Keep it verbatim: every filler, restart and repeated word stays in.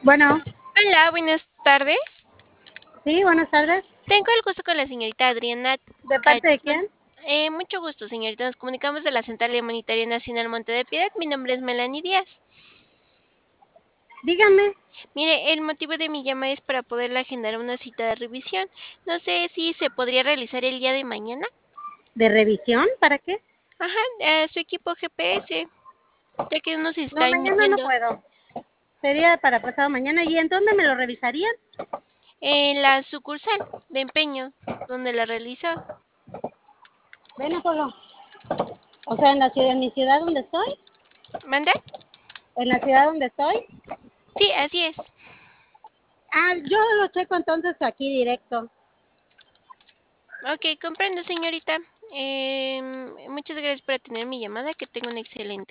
Bueno, Hola, buenas tardes. sí, buenas tardes. Tengo el gusto con la señorita Adriana ¿De parte de Cachón. quién? Eh, mucho gusto, señorita. Nos comunicamos de la Central Humanitaria Nacional Monte de Piedad. Mi nombre es Melanie Díaz. Dígame, Mire, el motivo de mi llamada es para poderle agendar una cita de revisión. No sé si se podría realizar el día de mañana. ¿de revisión? ¿Para qué? Ajá, a su equipo G P S, ya que uno se No, está mañana no iniciando puedo. Sería para pasado mañana. ¿Y en dónde me lo revisarían? en la sucursal de empeño donde la realizó. Ven, Apolo. O sea, en la ciudad, en mi ciudad donde estoy. ¿Manda? En la ciudad donde estoy. Sí, así es. Ah, yo lo checo entonces aquí directo. Ok, comprendo, señorita. Em, muchas gracias por atender mi llamada. Que tenga un excelente